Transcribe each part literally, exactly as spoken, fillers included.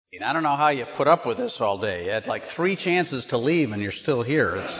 And I don't know how you put up with this all day. You had like three chances to leave and you're still here. It's,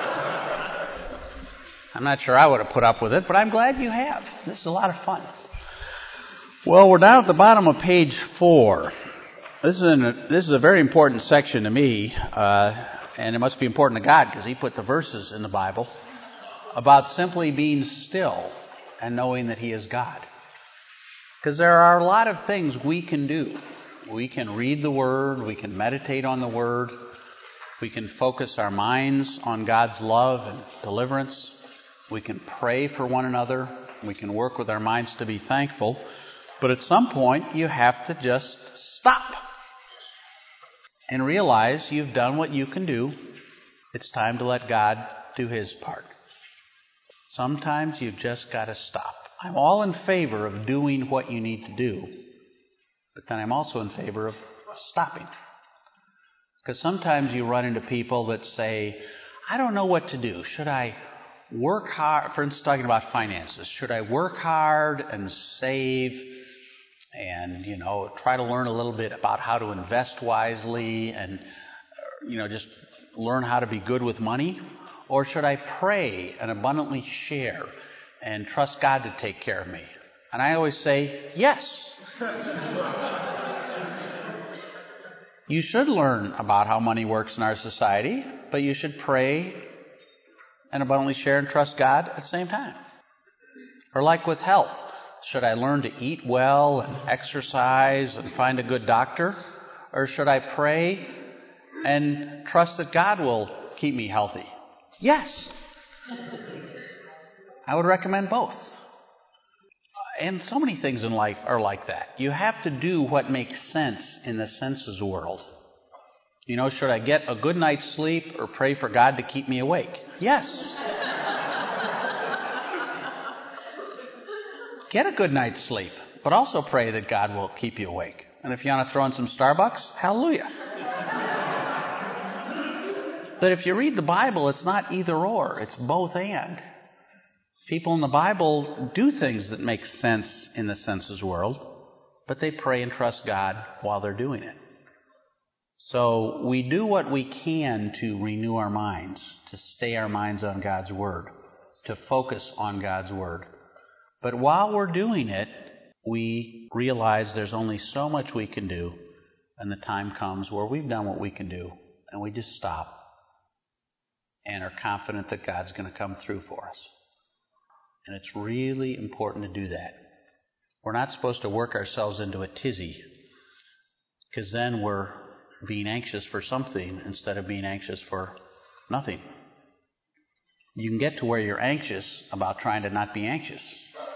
I'm not sure I would have put up with it, but I'm glad you have. This is a lot of fun. Well, we're down at the bottom of page four. This is, an, this is a very important section to me, uh, and it must be important to God because He put the verses in the Bible about simply being still and knowing that He is God. Because there are a lot of things we can do. We can read the Word, we can meditate on the Word, we can focus our minds on God's love and deliverance, we can pray for one another, we can work with our minds to be thankful, but at some point you have to just stop and realize you've done what you can do. It's time to let God do His part. Sometimes you've just got to stop. I'm all in favor of doing what you need to do. But then I'm also in favor of stopping. Because sometimes you run into people that say, I don't know what to do. Should I work hard? For instance, talking about finances. Should I work hard and save and, you know, try to learn a little bit about how to invest wisely and, you know, just learn how to be good with money? Or should I pray and abundantly share and trust God to take care of me? And I always say, yes. You should learn about how money works in our society, but you should pray and abundantly share and trust God at the same time. Or like with health, should I learn to eat well and exercise and find a good doctor? Or should I pray and trust that God will keep me healthy? Yes. I would recommend both. And so many things in life are like that. You have to do what makes sense in the senses world. You know, should I get a good night's sleep or pray for God to keep me awake? Yes. Get a good night's sleep, but also pray that God will keep you awake. And if you want to throw in some Starbucks, hallelujah. But if you read the Bible, it's not either or, it's both and. People in the Bible do things that make sense in the senses world, but they pray and trust God while they're doing it. So we do what we can to renew our minds, to stay our minds on God's Word, to focus on God's Word. But while we're doing it, we realize there's only so much we can do, and the time comes where we've done what we can do, and we just stop and are confident that God's going to come through for us. And it's really important to do that. We're not supposed to work ourselves into a tizzy, because then we're being anxious for something instead of being anxious for nothing. You can get to where you're anxious about trying to not be anxious.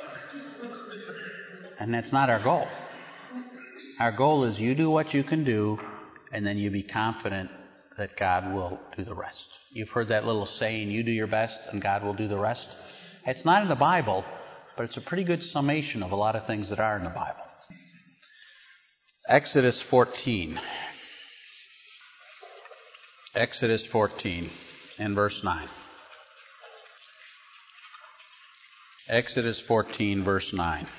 And that's not our goal. Our goal is you do what you can do, and then you be confident that God will do the rest. You've heard that little saying, you do your best and God will do the rest. It's not in the Bible, but it's a pretty good summation of a lot of things that are in the Bible. Exodus fourteen. Exodus fourteen and verse nine. Exodus fourteen, verse nine.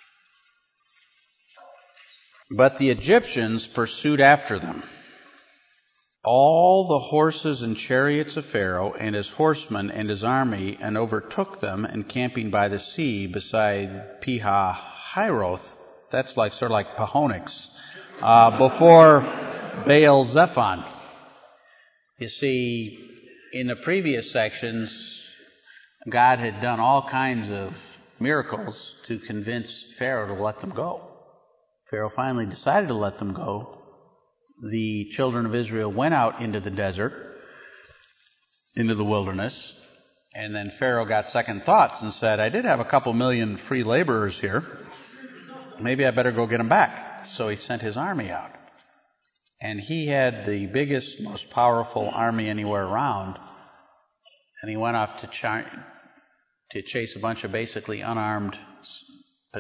But the Egyptians pursued after them, all the horses and chariots of Pharaoh and his horsemen and his army, and overtook them encamping by the sea beside Pi-hahiroth. That's like sort of like Pahonix, uh, before Baal Zephon. You see, in the previous sections, God had done all kinds of miracles to convince Pharaoh to let them go. Pharaoh finally decided to let them go. The children of Israel went out into the desert, into the wilderness, and then Pharaoh got second thoughts and said, I did have a couple million free laborers here. Maybe I better go get them back. So he sent his army out. And he had the biggest, most powerful army anywhere around. And he went off to, ch- to chase a bunch of basically unarmed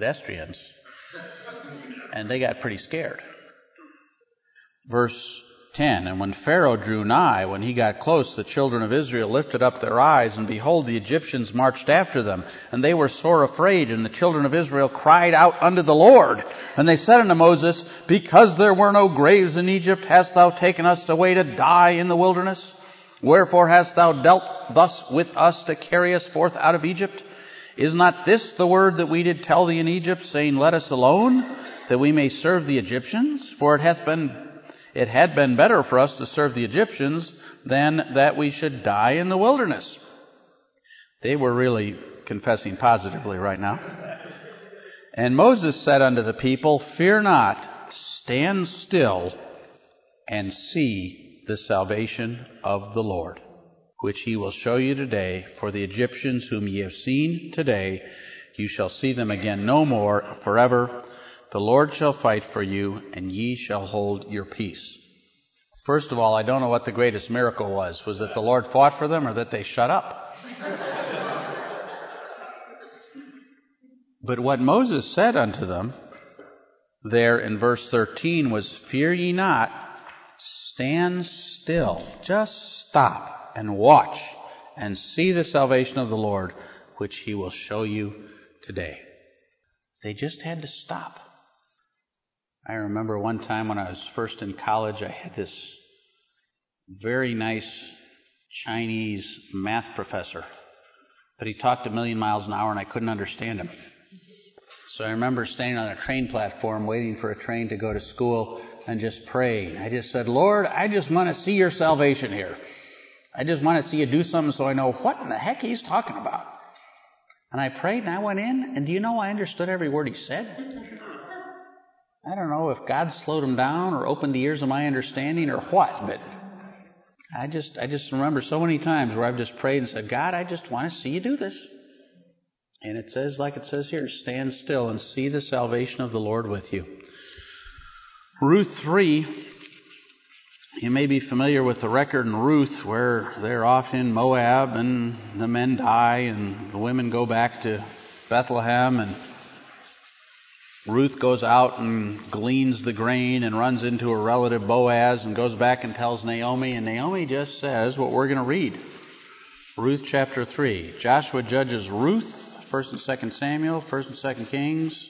pedestrians. And they got pretty scared. Verse ten, and when Pharaoh drew nigh, when he got close, the children of Israel lifted up their eyes, and behold, the Egyptians marched after them. And they were sore afraid, and the children of Israel cried out unto the Lord. And they said unto Moses, because there were no graves in Egypt, hast thou taken us away to die in the wilderness? Wherefore hast thou dealt thus with us to carry us forth out of Egypt? Is not this the word that we did tell thee in Egypt, saying, let us alone, that we may serve the Egyptians? For it hath been It had been better for us to serve the Egyptians than that we should die in the wilderness. They were really confessing positively right now. And Moses said unto the people, fear not, stand still and see the salvation of the Lord, which he will show you today. For the Egyptians whom ye have seen today, you shall see them again no more forever. The Lord shall fight for you, and ye shall hold your peace. First of all, I don't know what the greatest miracle was. Was it the Lord fought for them, or that they shut up? But what Moses said unto them there in verse thirteen was, fear ye not, stand still. Just stop and watch and see the salvation of the Lord, which he will show you today. They just had to stop. I remember one time when I was first in college, I had this very nice Chinese math professor, but he talked a million miles an hour and I couldn't understand him. So I remember standing on a train platform waiting for a train to go to school and just praying. I just said, Lord, I just want to see your salvation here. I just want to see you do something so I know what in the heck he's talking about. And I prayed and I went in, and do you know I understood every word he said? I don't know if God slowed him down or opened the ears of my understanding or what, but I just I just remember so many times where I've just prayed and said, God, I just want to see you do this. And it says, like it says here, stand still and see the salvation of the Lord with you. Ruth three, you may be familiar with the record in Ruth where they're off in Moab and the men die and the women go back to Bethlehem, and Ruth goes out and gleans the grain and runs into a relative, Boaz, and goes back and tells Naomi, and Naomi just says what we're going to read. Ruth chapter three. Joshua judges Ruth, First and Second Samuel, First and Second Kings.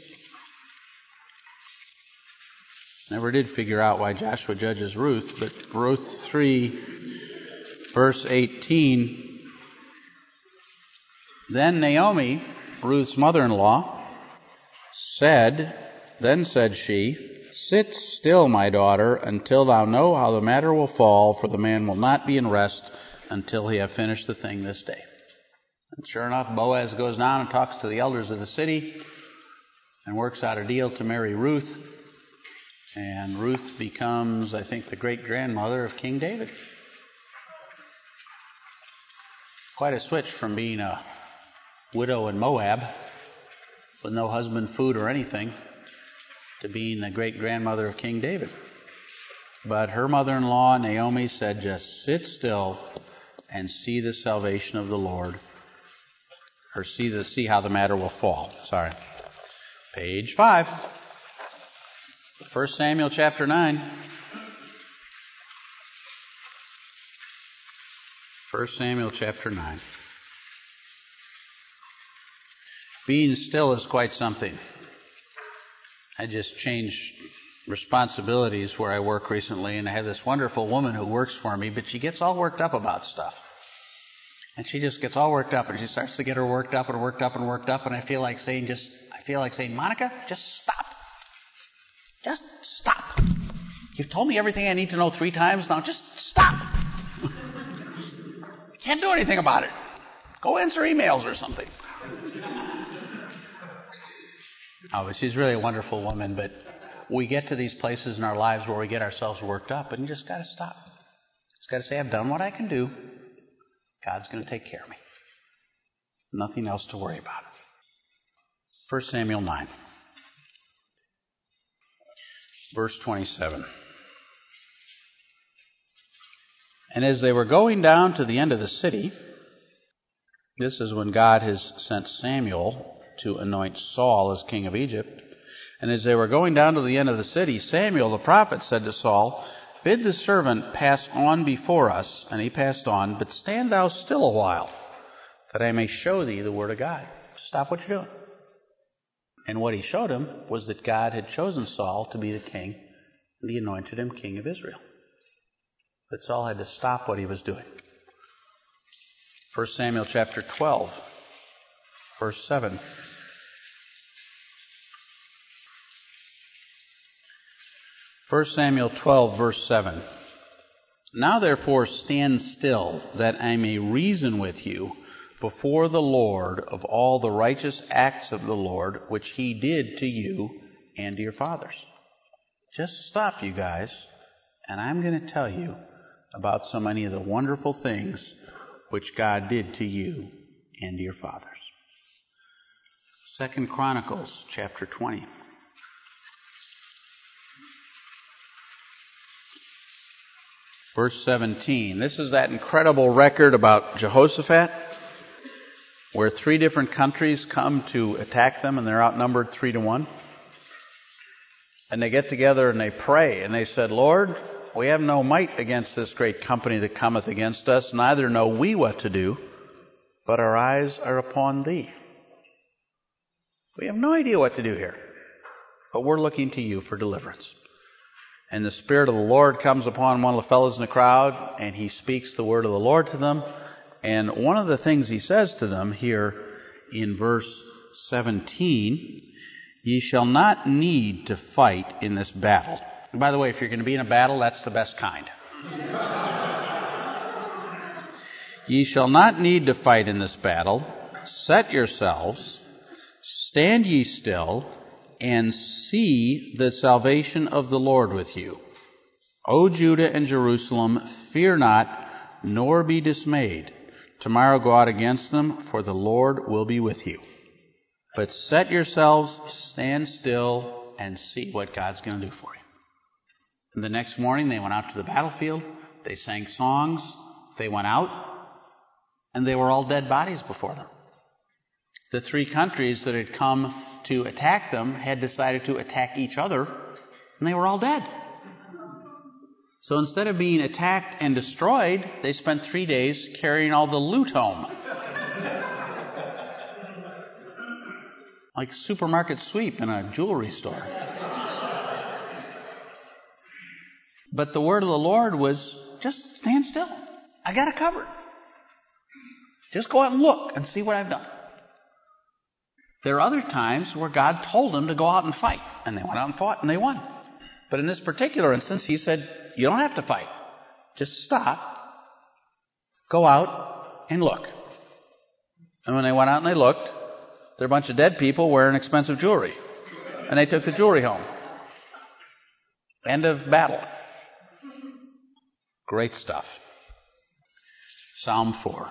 Never did figure out why Joshua judges Ruth, but Ruth three, verse eighteen. Then Naomi, Ruth's mother-in-law, said, then said she, sit still, my daughter, until thou know how the matter will fall, for the man will not be in rest until he have finished the thing this day. And sure enough, Boaz goes down and talks to the elders of the city and works out a deal to marry Ruth. And Ruth becomes, I think, the great-grandmother of King David. Quite a switch from being a widow in Moab with no husband, food, or anything, to being the great-grandmother of King David. But her mother-in-law, Naomi, said, just sit still and see the salvation of the Lord, or see the see how the matter will fall. Sorry. Page five. First Samuel chapter nine. First Samuel chapter nine. Being still is quite something. I just changed responsibilities where I work recently, and I have this wonderful woman who works for me, but she gets all worked up about stuff. And she just gets all worked up, and she starts to get her worked up and worked up and worked up, and I feel like saying just, I feel like saying, Monica, just stop. Just stop. You've told me everything I need to know three times now. Just stop. You can't do anything about it. Go answer emails or something. Oh, but she's really a wonderful woman, but we get to these places in our lives where we get ourselves worked up, and you just got to stop. Just got to say, I've done what I can do. God's going to take care of me. Nothing else to worry about. First Samuel nine. Verse twenty-seven. And as they were going down to the end of the city, this is when God has sent Samuel to anoint Saul as king of Egypt. And as they were going down to the end of the city, Samuel the prophet said to Saul, bid the servant pass on before us. And he passed on, but stand thou still a while, that I may show thee the word of God. Stop what you're doing. And what he showed him was that God had chosen Saul to be the king, and he anointed him king of Israel. But Saul had to stop what he was doing. First Samuel chapter twelve, verse seven. First Samuel twelve, verse seven. Now therefore stand still, that I may reason with you before the Lord of all the righteous acts of the Lord, which he did to you and to your fathers. Just stop, you guys, and I'm going to tell you about so many of the wonderful things which God did to you and to your fathers. Second Chronicles chapter twenty. Verse seventeen. This is that incredible record about Jehoshaphat, where three different countries come to attack them, and they're outnumbered three to one. And they get together and they pray, and they said, Lord, we have no might against this great company that cometh against us, neither know we what to do, but our eyes are upon thee. We have no idea what to do here, but we're looking to you for deliverance. And the Spirit of the Lord comes upon one of the fellows in the crowd, and he speaks the word of the Lord to them. And one of the things he says to them here in verse seventeen, ye shall not need to fight in this battle. And by the way, if you're going to be in a battle, that's the best kind. Ye shall not need to fight in this battle. Set yourselves, stand ye still, and see the salvation of the Lord with you. O Judah and Jerusalem, fear not, nor be dismayed. Tomorrow go out against them, for the Lord will be with you. But set yourselves, stand still, and see what God's going to do for you. And the next morning they went out to the battlefield, they sang songs, they went out, and they were all dead bodies before them. The three countries that had come to attack them had decided to attack each other, and they were all dead. So instead of being attacked and destroyed, they spent three days carrying all the loot home. Like supermarket sweep in a jewelry store. But the word of the Lord was, just stand still. I got it covered. Just go out and look and see what I've done. There are other times where God told them to go out and fight, and they went out and fought, and they won. But in this particular instance, he said, you don't have to fight. Just stop, go out, and look. And when they went out and they looked, there were a bunch of dead people wearing expensive jewelry. And they took the jewelry home. End of battle. Great stuff. Psalm four.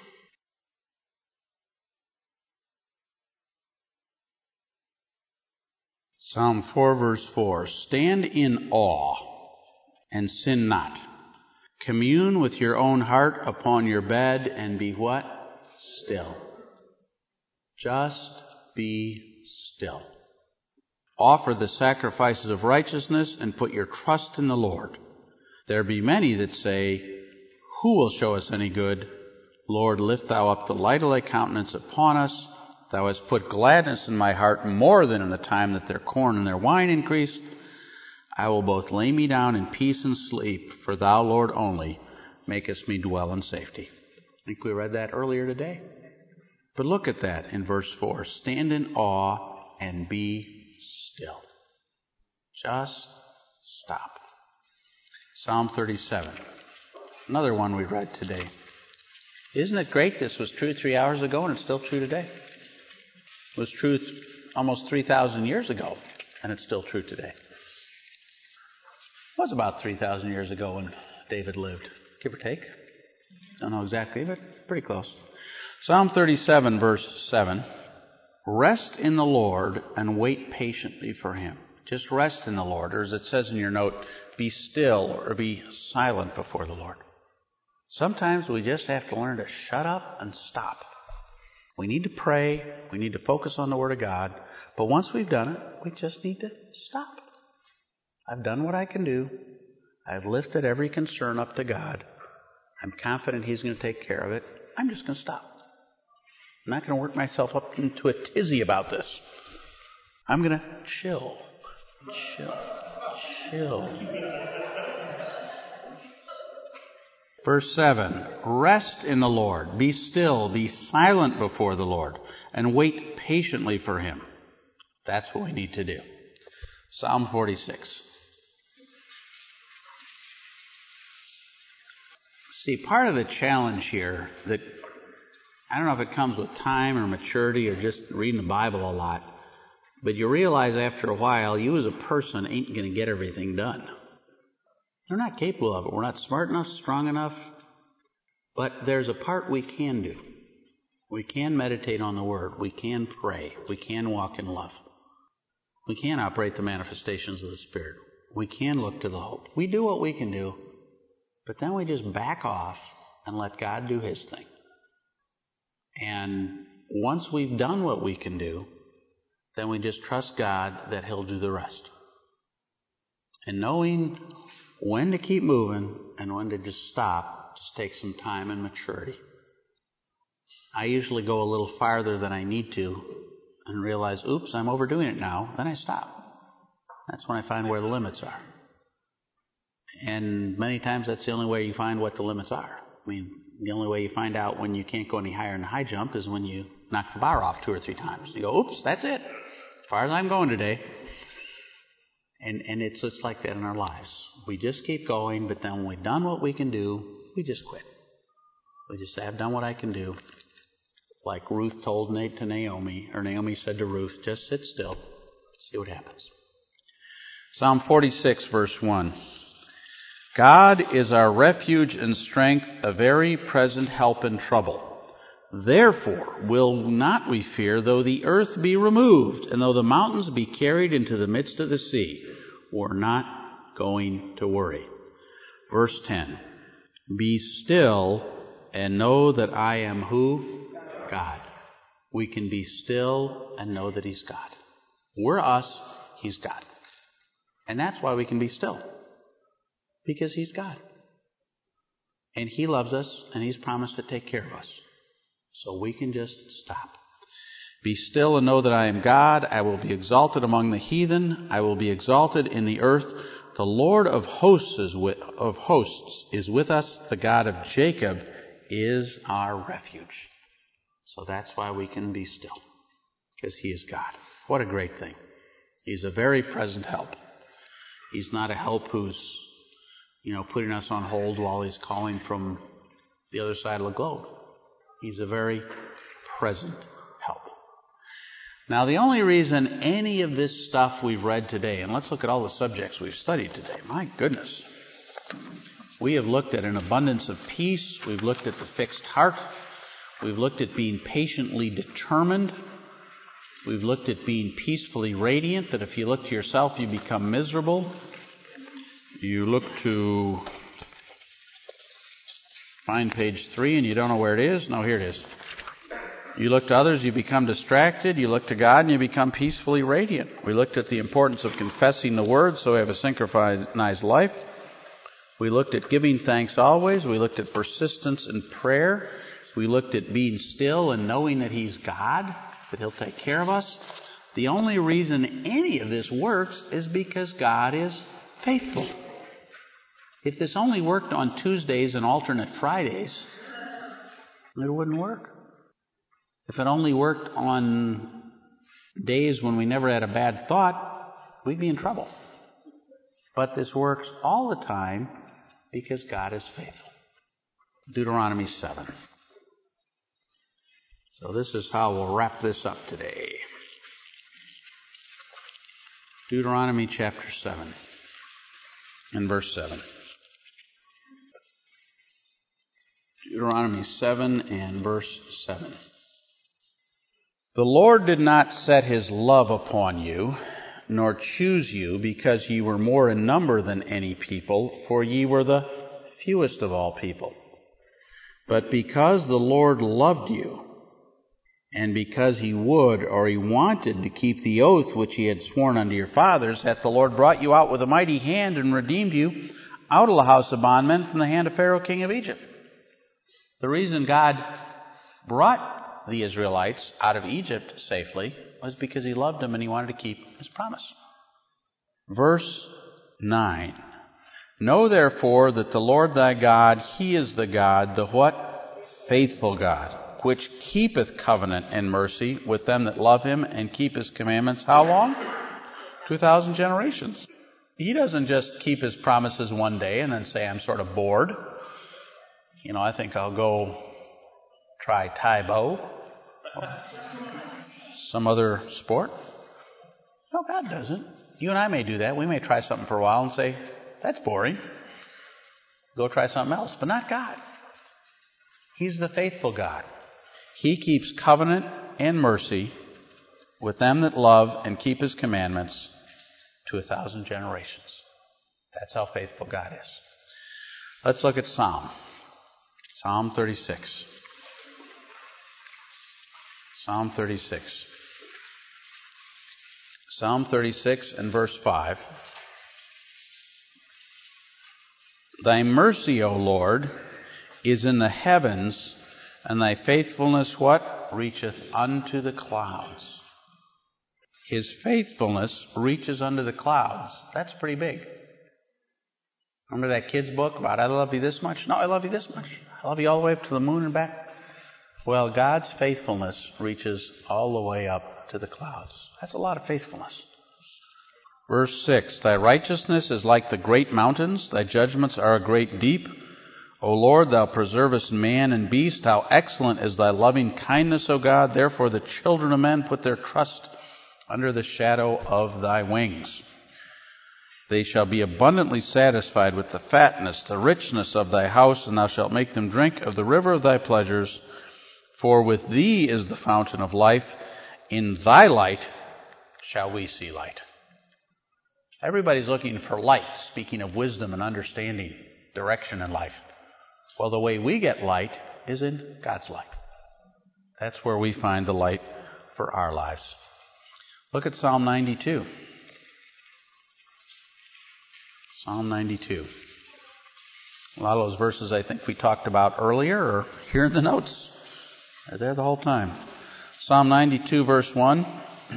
Psalm four, verse four. Stand in awe and sin not. Commune with your own heart upon your bed and be what? Still. Just be still. Offer the sacrifices of righteousness and put your trust in the Lord. There be many that say, who will show us any good? Lord, lift thou up the light of thy countenance upon us. Thou hast put gladness in my heart more than in the time that their corn and their wine increased. I will both lay me down in peace and sleep, for thou, Lord, only makest me dwell in safety. I think we read that earlier today. But look at that in verse four. Stand in awe and be still. Just stop. Psalm thirty-seven. Another one we read today. Isn't it great? This was true three hours ago and it's still true today. It was true th- almost three thousand years ago and it's still true today. It was about three thousand years ago when David lived, give or take. Don't know exactly, but pretty close. Psalm thirty-seven, verse seven. Rest in the Lord and wait patiently for him. Just rest in the Lord, or as it says in your note, be still or be silent before the Lord. Sometimes we just have to learn to shut up and stop. We need to pray. We need to focus on the Word of God. But once we've done it, we just need to stop. I've done what I can do. I've lifted every concern up to God. I'm confident He's going to take care of it. I'm just going to stop. I'm not going to work myself up into a tizzy about this. I'm going to chill. Chill. Chill. Verse seven, rest in the Lord. Be still. Be silent before the Lord. And wait patiently for Him. That's what we need to do. Psalm forty-six. See, part of the challenge here, that I don't know if it comes with time or maturity or just reading the Bible a lot, but you realize after a while, you as a person ain't going to get everything done. They're not capable of it. We're not smart enough, strong enough, but there's a part we can do. We can meditate on the Word. We can pray. We can walk in love. We can operate the manifestations of the Spirit. We can look to the hope. We do what we can do, but then we just back off and let God do His thing. And once we've done what we can do, then we just trust God that He'll do the rest. And knowing when to keep moving and when to just stop just takes some time and maturity. I usually go a little farther than I need to and realize, oops, I'm overdoing it now. Then I stop. That's when I find where the limits are. And many times that's the only way you find what the limits are. I mean, the only way you find out when you can't go any higher in the high jump is when you knock the bar off two or three times. You go, oops, that's it. As far as I'm going today. And and it's it's like that in our lives. We just keep going, but then when we've done what we can do, we just quit. We just say, I've done what I can do. Like Ruth told Nate to Naomi, or Naomi said to Ruth, just sit still, see what happens. Psalm forty-six, verse one. God is our refuge and strength, a very present help in trouble. Therefore will not we fear, though the earth be removed, and though the mountains be carried into the midst of the sea. We're not going to worry. Verse ten. Be still and know that I am who? God. We can be still and know that He's God. We're us, He's God. And that's why we can be still. Because He's God. And He loves us, and He's promised to take care of us. So we can just stop. Be still and know that I am God. I will be exalted among the heathen. I will be exalted in the earth. The Lord of hosts is with, of hosts is with us. The God of Jacob is our refuge. So that's why we can be still. Because He is God. What a great thing. He's a very present help. He's not a help who's, you know, putting us on hold while He's calling from the other side of the globe. He's a very present help. Now, the only reason any of this stuff we've read today, and let's look at all the subjects we've studied today. My goodness. We have looked at an abundance of peace. We've looked at the fixed heart. We've looked at being patiently determined. We've looked at being peacefully radiant, that if you look to yourself, you become miserable. You look to find page three and you don't know where it is. No, here it is. You look to others, you become distracted. You look to God and you become peacefully radiant. We looked at the importance of confessing the Word so we have a synchronized life. We looked at giving thanks always. We looked at persistence in prayer. We looked at being still and knowing that He's God, that He'll take care of us. The only reason any of this works is because God is faithful. If this only worked on Tuesdays and alternate Fridays, it wouldn't work. If it only worked on days when we never had a bad thought, we'd be in trouble. But this works all the time because God is faithful. Deuteronomy seven. So this is how we'll wrap this up today. Deuteronomy chapter seven and verse seven. Deuteronomy seven and verse seven. The Lord did not set His love upon you, nor choose you, because ye were more in number than any people, for ye were the fewest of all people. But because the Lord loved you, and because He would, or He wanted to keep the oath which He had sworn unto your fathers, hath the Lord brought you out with a mighty hand and redeemed you out of the house of bondmen from the hand of Pharaoh, king of Egypt. The reason God brought the Israelites out of Egypt safely was because he loved them and he wanted to keep his promise. Verse nine. Know therefore that the Lord thy God, he is the God, the what? Faithful God, which keepeth covenant and mercy with them that love him and keep his commandments. How long? Two thousand generations. He doesn't just keep his promises one day and then say, I'm sort of bored. You know, I think I'll go try Taekwondo or some other sport. No, God doesn't. You and I may do that. We may try something for a while and say, that's boring. Go try something else. But not God. He's the faithful God. He keeps covenant and mercy with them that love and keep his commandments to a thousand generations. That's how faithful God is. Let's look at Psalm. Psalm thirty-six. Psalm thirty-six. Psalm thirty-six and verse five. Thy mercy, O Lord, is in the heavens, and thy faithfulness what? Reacheth unto the clouds. His faithfulness reaches unto the clouds. That's pretty big. Remember that kid's book about I love you this much? No, I love you this much. I love you all the way up to the moon and back. Well, God's faithfulness reaches all the way up to the clouds. That's a lot of faithfulness. Verse six, thy righteousness is like the great mountains, thy judgments are a great deep. O Lord, thou preservest man and beast. How excellent is thy loving kindness, O God. Therefore the children of men put their trust under the shadow of thy wings. They shall be abundantly satisfied with the fatness, the richness of thy house, and thou shalt make them drink of the river of thy pleasures. For with thee is the fountain of life. In thy light shall we see light. Everybody's looking for light, speaking of wisdom and understanding, direction in life. Well, the way we get light is in God's light. That's where we find the light for our lives. Look at Psalm ninety-two. Psalm ninety-two. A lot of those verses I think we talked about earlier are here in the notes. They're there the whole time. Psalm ninety-two, verse one.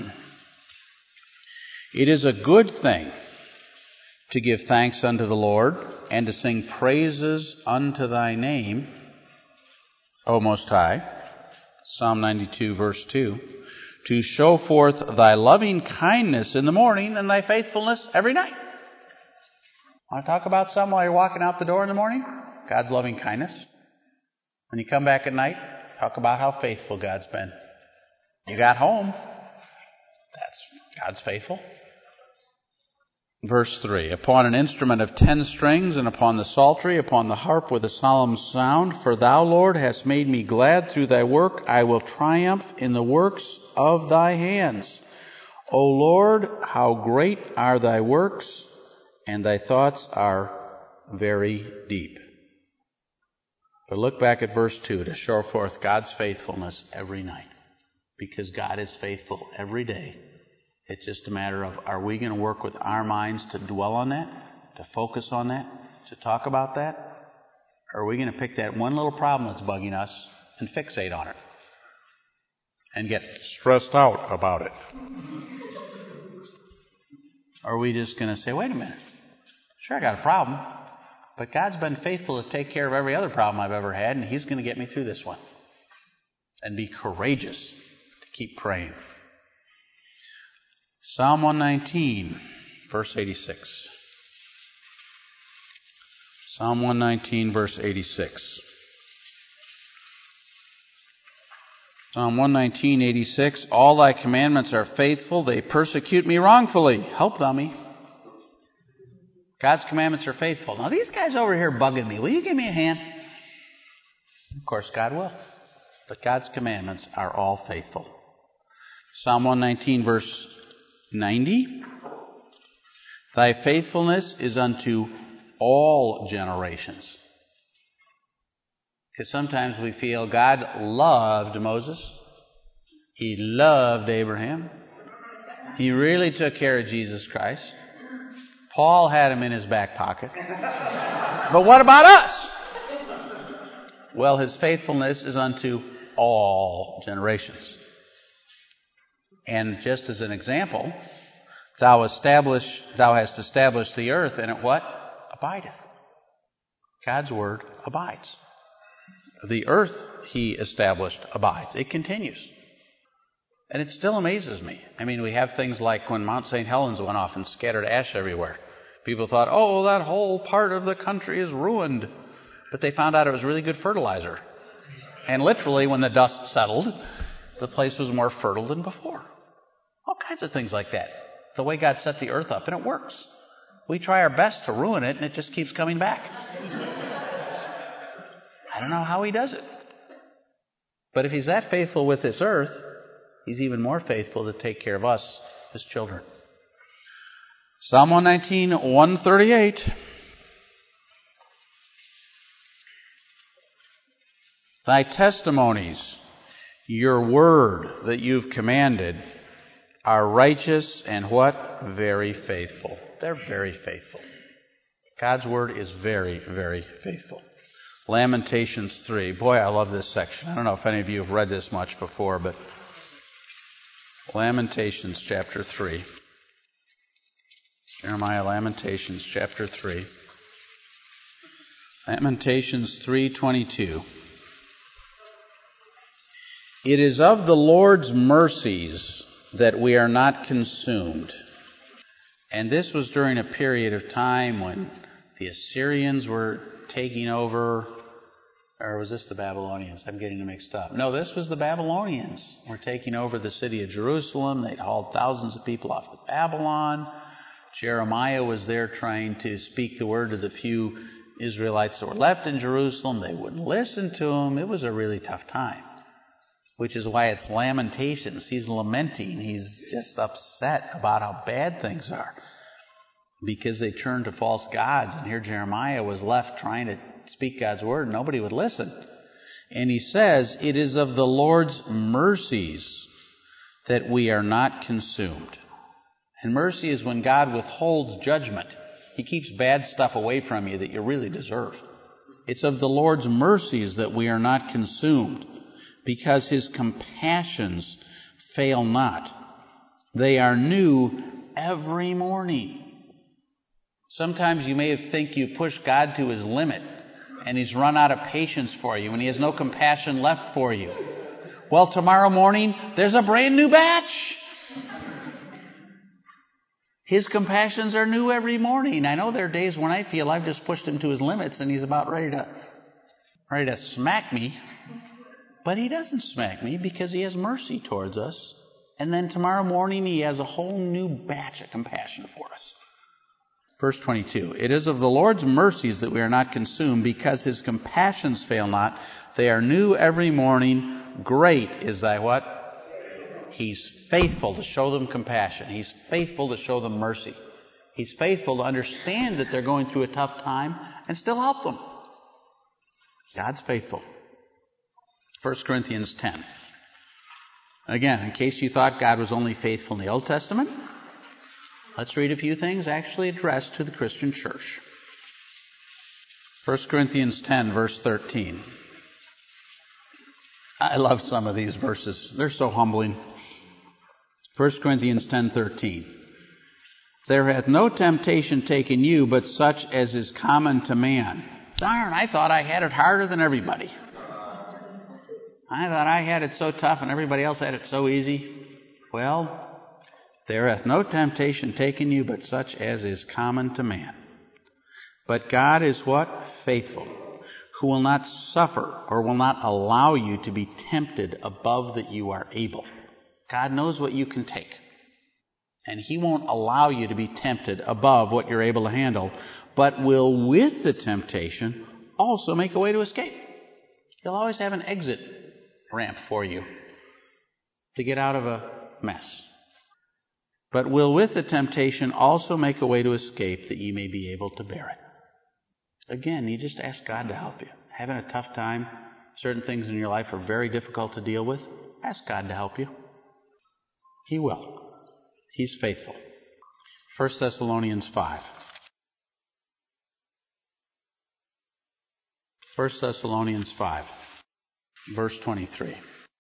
It is a good thing to give thanks unto the Lord and to sing praises unto thy name, O Most High. Psalm ninety-two, verse two. To show forth thy loving kindness in the morning and thy faithfulness every night. Want to talk about something while you're walking out the door in the morning? God's loving kindness. When you come back at night, talk about how faithful God's been. You got home. That's God's faithful. Verse three, upon an instrument of ten strings, and upon the psaltery, upon the harp with a solemn sound. For thou, Lord, hast made me glad through thy work. I will triumph in the works of thy hands. O Lord, how great are thy works, and thy thoughts are very deep. But look back at verse two to show forth God's faithfulness every night. Because God is faithful every day. It's just a matter of, are we going to work with our minds to dwell on that, to focus on that, to talk about that? Or are we going to pick that one little problem that's bugging us and fixate on it and get stressed out about it? Or are we just going to say, wait a minute, sure I got a problem, but God's been faithful to take care of every other problem I've ever had, and he's going to get me through this one. And be courageous to keep praying. Psalm one nineteen, verse eighty-six. Psalm one nineteen, verse eighty-six. Psalm one nineteen, eighty-six. All thy commandments are faithful. They persecute me wrongfully. Help thou me. God's commandments are faithful. Now these guys over here bugging me. Will you give me a hand? Of course God will. But God's commandments are all faithful. Psalm one nineteen, verse ninety. Thy faithfulness is unto all generations. Because sometimes we feel God loved Moses. He loved Abraham. He really took care of Jesus Christ. Paul had him in his back pocket. But what about us? Well, his faithfulness is unto all generations. And just as an example, thou establish, thou hast established the earth, and it what? Abideth. God's word abides. The earth he established abides. It continues. And it still amazes me. I mean, we have things like when Mount Saint Helens went off and scattered ash everywhere. People thought, oh, that whole part of the country is ruined. But they found out it was really good fertilizer. And literally, when the dust settled, the place was more fertile than before. All kinds of things like that. The way God set the earth up, and it works. We try our best to ruin it, and it just keeps coming back. I don't know how he does it. But if he's that faithful with this earth, he's even more faithful to take care of us, his children. Psalm one nineteen, one thirty-eight. Thy testimonies, your word that you've commanded, are righteous and what? Very faithful. They're very faithful. God's word is very, very faithful. Lamentations three. Boy, I love this section. I don't know if any of you have read this much before, but Lamentations chapter three. Jeremiah, Lamentations chapter three. Lamentations three twenty-two. It is of the Lord's mercies that we are not consumed. And this was during a period of time when the Assyrians were taking over, or was this the Babylonians? I'm getting them mixed up. No, this was the Babylonians were taking over the city of Jerusalem. They'd hauled thousands of people off to Babylon. Jeremiah was there trying to speak the word to the few Israelites that were left in Jerusalem. They wouldn't listen to him. It was a really tough time. Which is why it's Lamentations. He's lamenting. He's just upset about how bad things are. Because they turned to false gods. And here Jeremiah was left trying to speak God's word. Nobody would listen. And he says, it is of the Lord's mercies that we are not consumed. And mercy is when God withholds judgment. He keeps bad stuff away from you that you really deserve. It's of the Lord's mercies that we are not consumed, because his compassions fail not. They are new every morning. Sometimes you may think you push God to his limit, and he's run out of patience for you, and he has no compassion left for you. Well, tomorrow morning, there's a brand new batch. His compassions are new every morning. I know there are days when I feel I've just pushed him to his limits, and he's about ready to, ready to smack me. But he doesn't smack me because he has mercy towards us. And then tomorrow morning he has a whole new batch of compassion for us. Verse twenty-two. It is of the Lord's mercies that we are not consumed, because his compassions fail not. They are new every morning. Great is thy what? He's faithful to show them compassion. He's faithful to show them mercy. He's faithful to understand that they're going through a tough time and still help them. God's faithful. First Corinthians ten. Again, in case you thought God was only faithful in the Old Testament, let's read a few things actually addressed to the Christian church. First Corinthians ten, verse thirteen. I love some of these verses. They're so humbling. First Corinthians ten, thirteen. There hath no temptation taken you, but such as is common to man. Darn, I thought I had it harder than everybody. I thought I had it so tough and everybody else had it so easy. Well, there hath no temptation taken you but such as is common to man. But God is what? Faithful, who will not suffer or will not allow you to be tempted above that you are able. God knows what you can take. And he won't allow you to be tempted above what you're able to handle, but will with the temptation also make a way to escape. He'll always have an exit ramp for you to get out of a mess. But will with the temptation also make a way to escape, that ye may be able to bear it. Again, you just ask God to help you. Having a tough time, certain things in your life are very difficult to deal with. Ask God to help you. He will. He's faithful. First Thessalonians five. First Thessalonians five, verse twenty-three.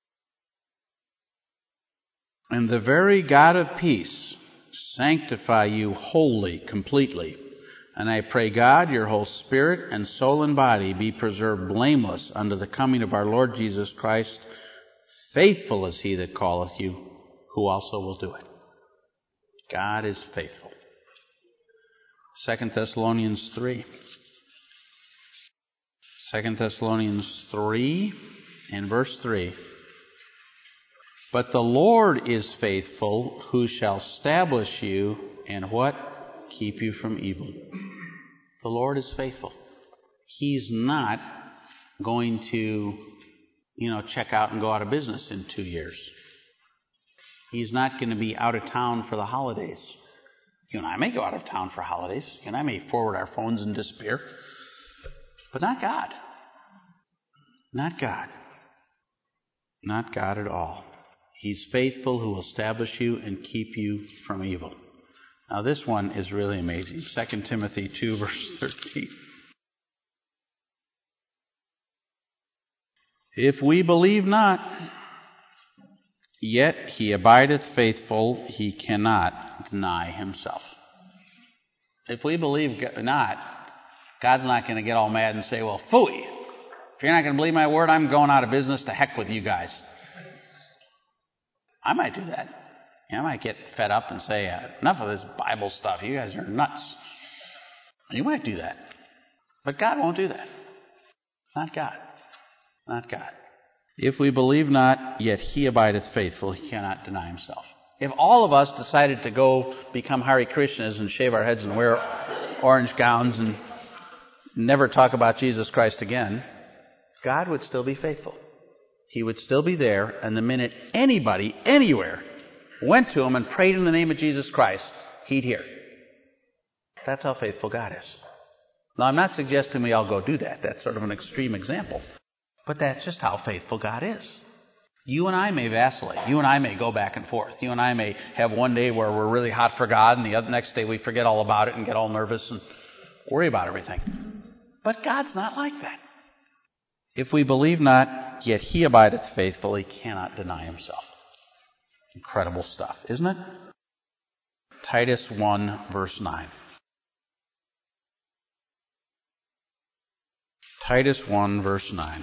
And the very God of peace sanctify you wholly, completely. And I pray God, your whole spirit and soul and body be preserved blameless unto the coming of our Lord Jesus Christ. Faithful is he that calleth you, who also will do it. God is faithful. Second Thessalonians three. Second Thessalonians three and verse three. But the Lord is faithful, who shall establish you and what? Keep you from evil. The Lord is faithful. He's not going to, you know, check out and go out of business in two years. He's not going to be out of town for the holidays. You and I may go out of town for holidays. You and I may forward our phones and disappear. But not God. Not God. Not God at all. He's faithful, who will establish you and keep you from evil. Now this one is really amazing. Second Timothy two, verse thirteen. If we believe not, yet he abideth faithful, he cannot deny himself. If we believe not, God's not going to get all mad and say, well, phooey. If you're not going to believe my word, I'm going out of business. To heck with you guys. I might do that. You know, I might get fed up and say, uh, enough of this Bible stuff. You guys are nuts. You might do that. But God won't do that. Not God. Not God. If we believe not, yet he abideth faithful. He cannot deny himself. If all of us decided to go become Hare Krishnas and shave our heads and wear orange gowns and never talk about Jesus Christ again, God would still be faithful. He would still be there, and the minute anybody, anywhere, went to him and prayed in the name of Jesus Christ, he'd hear. That's how faithful God is. Now, I'm not suggesting we all go do that. That's sort of an extreme example. But that's just how faithful God is. You and I may vacillate. You and I may go back and forth. You and I may have one day where we're really hot for God, and the other, next day we forget all about it and get all nervous and worry about everything. But God's not like that. If we believe not, yet he abideth faithful, he cannot deny himself. Incredible stuff, isn't it? Titus one, verse nine. Titus one, verse nine.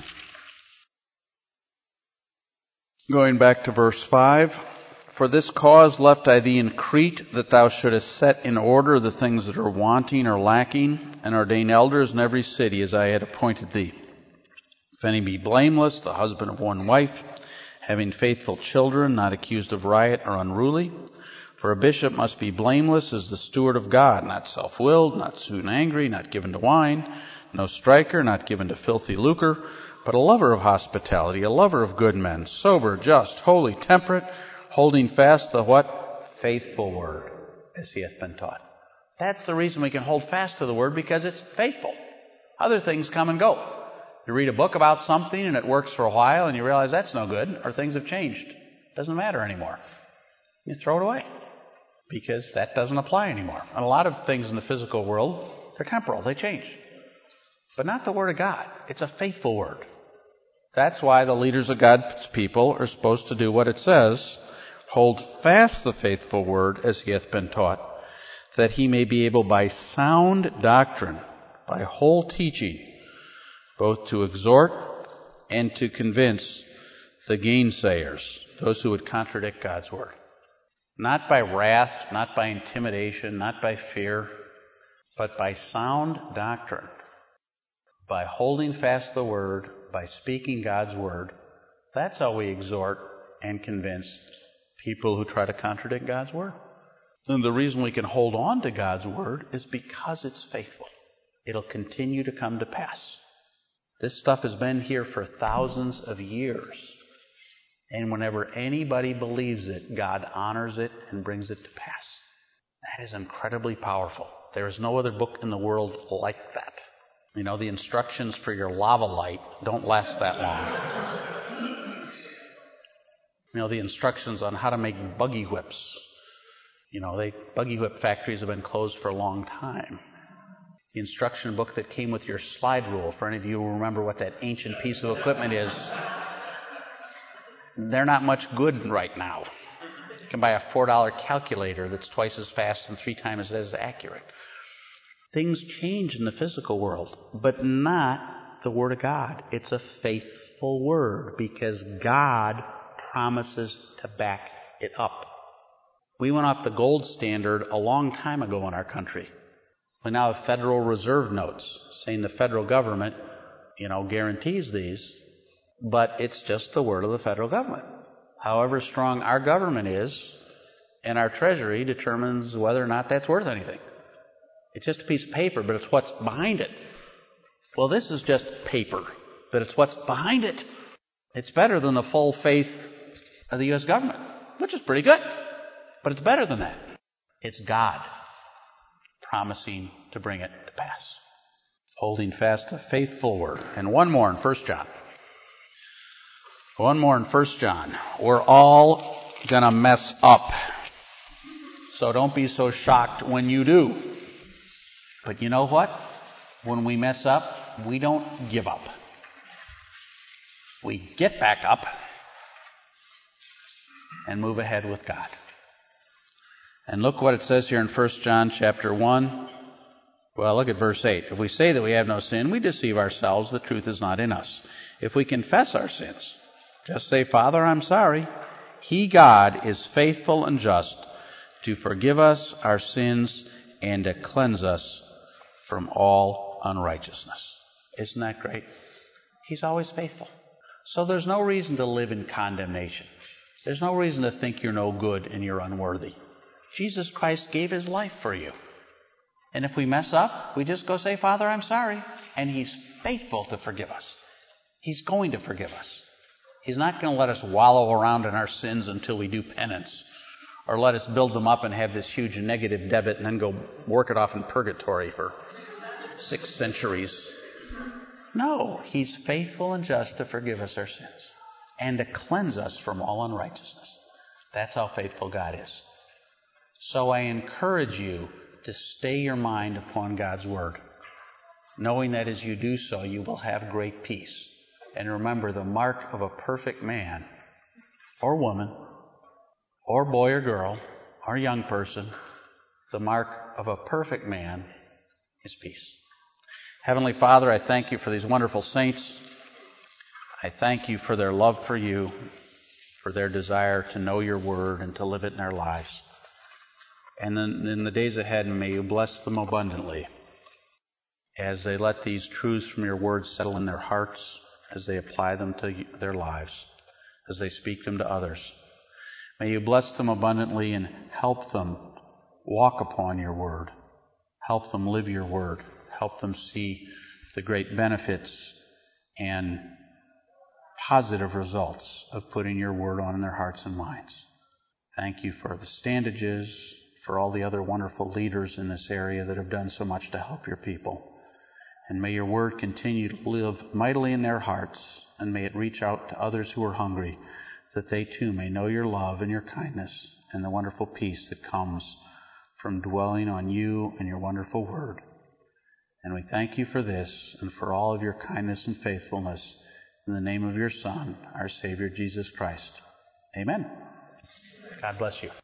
Going back to verse five. For this cause left I thee in Crete, that thou shouldest set in order the things that are wanting or lacking, and ordain elders in every city as I had appointed thee. If any be blameless, the husband of one wife, having faithful children, not accused of riot or unruly. For a bishop must be blameless as the steward of God, not self-willed, not soon angry, not given to wine, no striker, not given to filthy lucre, but a lover of hospitality, a lover of good men, sober, just, holy, temperate, holding fast the what? Faithful word, as he hath been taught. That's the reason we can hold fast to the word, because it's faithful. Other things come and go. You read a book about something and it works for a while and you realize that's no good, or things have changed. It doesn't matter anymore. You throw it away because that doesn't apply anymore. And a lot of things in the physical world, they're temporal, they change. But not the Word of God. It's a faithful Word. That's why the leaders of God's people are supposed to do what it says, hold fast the faithful Word as he hath been taught, that he may be able by sound doctrine, by whole teaching, both to exhort and to convince the gainsayers, those who would contradict God's word. Not by wrath, not by intimidation, not by fear, but by sound doctrine, by holding fast the word, by speaking God's word. That's how we exhort and convince people who try to contradict God's word. And the reason we can hold on to God's word is because it's faithful. It'll continue to come to pass. This stuff has been here for thousands of years. And whenever anybody believes it, God honors it and brings it to pass. That is incredibly powerful. There is no other book in the world like that. You know, the instructions for your lava light don't last that long. You know, the instructions on how to make buggy whips. You know, they, buggy whip factories have been closed for a long time. the instruction book that came with your slide rule. For any of you who remember what that ancient piece of equipment is, they're not much good right now. You can buy a four dollar calculator that's twice as fast and three times as accurate. Things change in the physical world, but not the Word of God. It's a faithful Word because God promises to back it up. We went off the gold standard a long time ago in our country. We now have Federal Reserve notes saying the federal government, you know, guarantees these, but it's just the word of the federal government. However strong our government is, and our treasury determines whether or not that's worth anything. It's just a piece of paper, but it's what's behind it. Well, this is just paper, but it's what's behind it. It's better than the full faith of the U S government, which is pretty good, but it's better than that. It's God promising to bring it to pass. Holding fast the faithful word. And one more in First John. One more in First John. We're all going to mess up. So don't be so shocked when you do. But you know what? When we mess up, we don't give up. We get back up and move ahead with God. And look what it says here in First John chapter one. Well, look at verse eight. If we say that we have no sin, we deceive ourselves. The truth is not in us. If we confess our sins, just say, Father, I'm sorry. He, God, is faithful and just to forgive us our sins and to cleanse us from all unrighteousness. Isn't that great? He's always faithful. So there's no reason to live in condemnation. There's no reason to think you're no good and you're unworthy. Jesus Christ gave his life for you. And if we mess up, we just go say, Father, I'm sorry. And he's faithful to forgive us. He's going to forgive us. He's not going to let us wallow around in our sins until we do penance, or let us build them up and have this huge negative debit and then go work it off in purgatory for six centuries. No, he's faithful and just to forgive us our sins and to cleanse us from all unrighteousness. That's how faithful God is. So I encourage you to stay your mind upon God's Word, knowing that as you do so, you will have great peace. And remember, the mark of a perfect man or woman or boy or girl or young person, the mark of a perfect man is peace. Heavenly Father, I thank you for these wonderful saints. I thank you for their love for you, for their desire to know your word and to live it in their lives. And then in the days ahead, may you bless them abundantly as they let these truths from your word settle in their hearts, as they apply them to their lives, as they speak them to others. May you bless them abundantly and help them walk upon your word. Help them live your word. Help them see the great benefits and positive results of putting your word on in their hearts and minds. Thank you for the Standages, for all the other wonderful leaders in this area that have done so much to help your people. And may your word continue to live mightily in their hearts, and may it reach out to others who are hungry, that they too may know your love and your kindness and the wonderful peace that comes from dwelling on you and your wonderful word. And we thank you for this and for all of your kindness and faithfulness in the name of your Son, our Savior, Jesus Christ. Amen. God bless you.